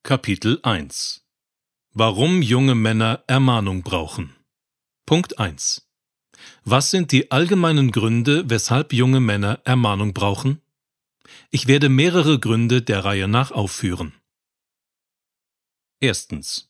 Kapitel 1 Warum junge Männer Ermahnung brauchen. Punkt 1. Was sind die allgemeinen Gründe, weshalb junge Männer Ermahnung brauchen? Ich werde mehrere Gründe der Reihe nach aufführen. Erstens.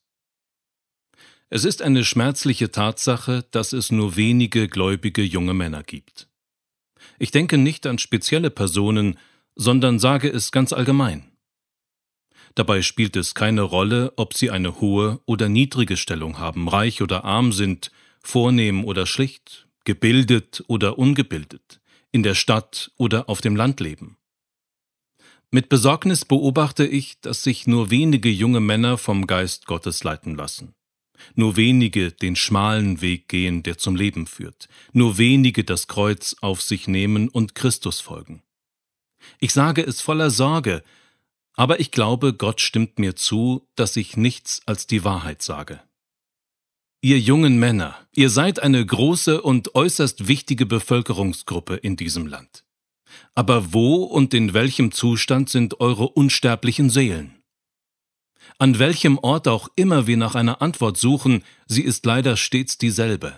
Es ist eine schmerzliche Tatsache, dass es nur wenige gläubige junge Männer gibt. Ich denke nicht an spezielle Personen, sondern sage es ganz allgemein. Dabei spielt es keine Rolle, ob sie eine hohe oder niedrige Stellung haben, reich oder arm sind, vornehm oder schlicht, gebildet oder ungebildet, in der Stadt oder auf dem Land leben. Mit Besorgnis beobachte ich, dass sich nur wenige junge Männer vom Geist Gottes leiten lassen. Nur wenige den schmalen Weg gehen, der zum Leben führt. Nur wenige das Kreuz auf sich nehmen und Christus folgen. Ich sage es voller Sorge, aber ich glaube, Gott stimmt mir zu, dass ich nichts als die Wahrheit sage. Ihr jungen Männer, ihr seid eine große und äußerst wichtige Bevölkerungsgruppe in diesem Land. Aber wo und in welchem Zustand sind eure unsterblichen Seelen? An welchem Ort auch immer wir nach einer Antwort suchen, sie ist leider stets dieselbe.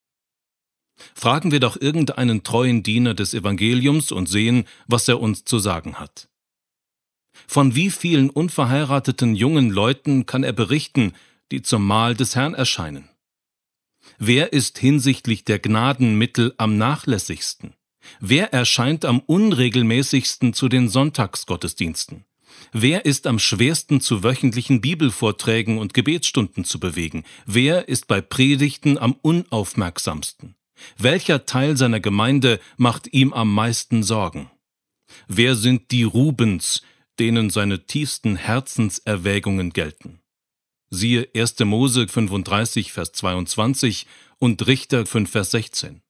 Fragen wir doch irgendeinen treuen Diener des Evangeliums und sehen, was er uns zu sagen hat. Von wie vielen unverheirateten jungen Leuten kann er berichten, die zum Mahl des Herrn erscheinen? Wer ist hinsichtlich der Gnadenmittel am nachlässigsten? Wer erscheint am unregelmäßigsten zu den Sonntagsgottesdiensten? Wer ist am schwersten zu wöchentlichen Bibelvorträgen und Gebetsstunden zu bewegen? Wer ist bei Predigten am unaufmerksamsten? Welcher Teil seiner Gemeinde macht ihm am meisten Sorgen? Wer sind die Rubens, denen seine tiefsten Herzenserwägungen gelten? Siehe 1. Mose 35, Vers 22 und Richter 5, Vers 16.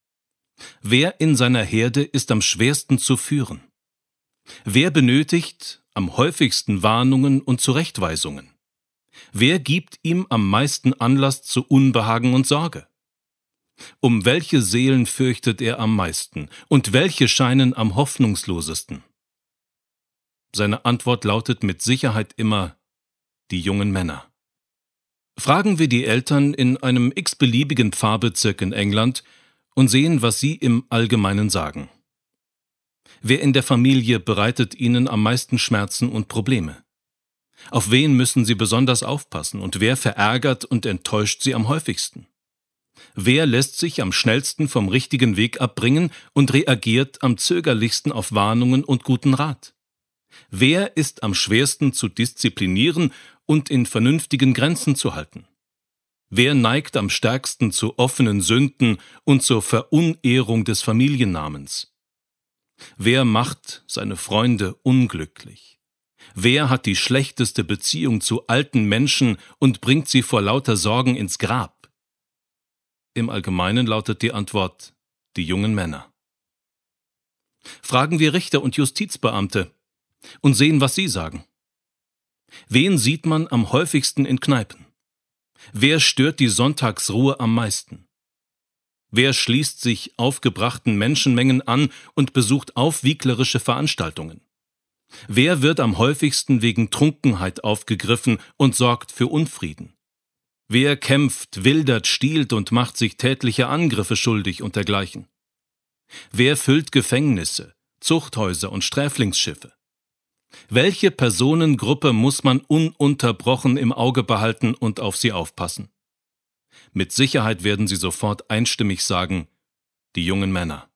Wer in seiner Herde ist am schwersten zu führen? Wer benötigt am häufigsten Warnungen und Zurechtweisungen? Wer gibt ihm am meisten Anlass zu Unbehagen und Sorge? Um welche Seelen fürchtet er am meisten und welche scheinen am hoffnungslosesten? Seine Antwort lautet mit Sicherheit immer: die jungen Männer. Fragen wir die Eltern in einem x-beliebigen Pfarrbezirk in England und sehen, was sie im Allgemeinen sagen. Wer in der Familie bereitet ihnen am meisten Schmerzen und Probleme? Auf wen müssen sie besonders aufpassen und wer verärgert und enttäuscht sie am häufigsten? Wer lässt sich am schnellsten vom richtigen Weg abbringen und reagiert am zögerlichsten auf Warnungen und guten Rat? Wer ist am schwersten zu disziplinieren und in vernünftigen Grenzen zu halten? Wer neigt am stärksten zu offenen Sünden und zur Verunehrung des Familiennamens? Wer macht seine Freunde unglücklich? Wer hat die schlechteste Beziehung zu alten Menschen und bringt sie vor lauter Sorgen ins Grab? Im Allgemeinen lautet die Antwort: die jungen Männer. Fragen wir Richter und Justizbeamte und sehen, was sie sagen. Wen sieht man am häufigsten in Kneipen? Wer stört die Sonntagsruhe am meisten? Wer schließt sich aufgebrachten Menschenmengen an und besucht aufwieglerische Veranstaltungen? Wer wird am häufigsten wegen Trunkenheit aufgegriffen und sorgt für Unfrieden? Wer kämpft, wildert, stiehlt und macht sich tätliche Angriffe schuldig und dergleichen? Wer füllt Gefängnisse, Zuchthäuser und Sträflingsschiffe? Welche Personengruppe muss man ununterbrochen im Auge behalten und auf sie aufpassen? Mit Sicherheit werden Sie sofort einstimmig sagen: die jungen Männer.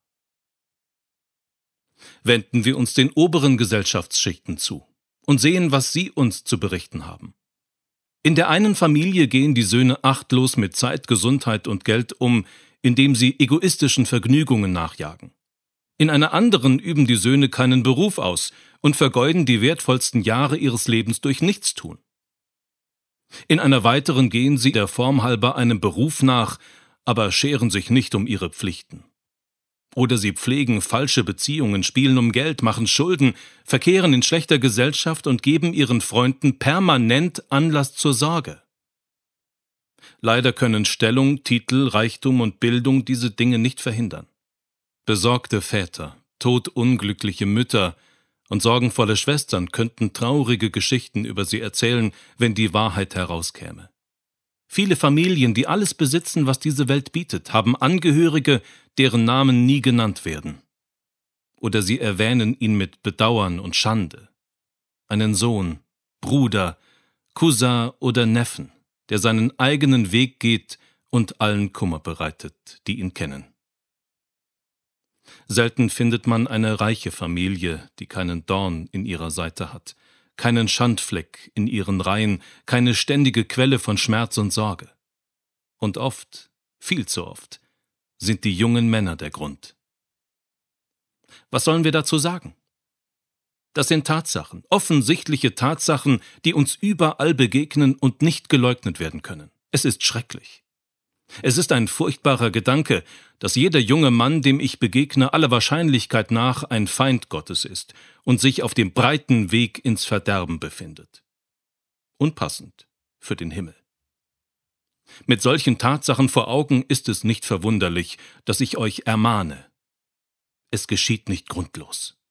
Wenden wir uns den oberen Gesellschaftsschichten zu und sehen, was sie uns zu berichten haben. In der einen Familie gehen die Söhne achtlos mit Zeit, Gesundheit und Geld um, indem sie egoistischen Vergnügungen nachjagen. In einer anderen üben die Söhne keinen Beruf aus und vergeuden die wertvollsten Jahre ihres Lebens durch Nichtstun. In einer weiteren gehen sie der Form halber einem Beruf nach, aber scheren sich nicht um ihre Pflichten. Oder sie pflegen falsche Beziehungen, spielen um Geld, machen Schulden, verkehren in schlechter Gesellschaft und geben ihren Freunden permanent Anlass zur Sorge. Leider können Stellung, Titel, Reichtum und Bildung diese Dinge nicht verhindern. Besorgte Väter, todunglückliche Mütter, und sorgenvolle Schwestern könnten traurige Geschichten über sie erzählen, wenn die Wahrheit herauskäme. Viele Familien, die alles besitzen, was diese Welt bietet, haben Angehörige, deren Namen nie genannt werden. Oder sie erwähnen ihn mit Bedauern und Schande. Einen Sohn, Bruder, Cousin oder Neffen, der seinen eigenen Weg geht und allen Kummer bereitet, die ihn kennen. Selten findet man eine reiche Familie, die keinen Dorn in ihrer Seite hat, keinen Schandfleck in ihren Reihen, keine ständige Quelle von Schmerz und Sorge. Und oft, viel zu oft, sind die jungen Männer der Grund. Was sollen wir dazu sagen? Das sind Tatsachen, offensichtliche Tatsachen, die uns überall begegnen und nicht geleugnet werden können. Es ist schrecklich. Es ist ein furchtbarer Gedanke, dass jeder junge Mann, dem ich begegne, aller Wahrscheinlichkeit nach ein Feind Gottes ist und sich auf dem breiten Weg ins Verderben befindet. Unpassend für den Himmel. Mit solchen Tatsachen vor Augen ist es nicht verwunderlich, dass ich euch ermahne. Es geschieht nicht grundlos.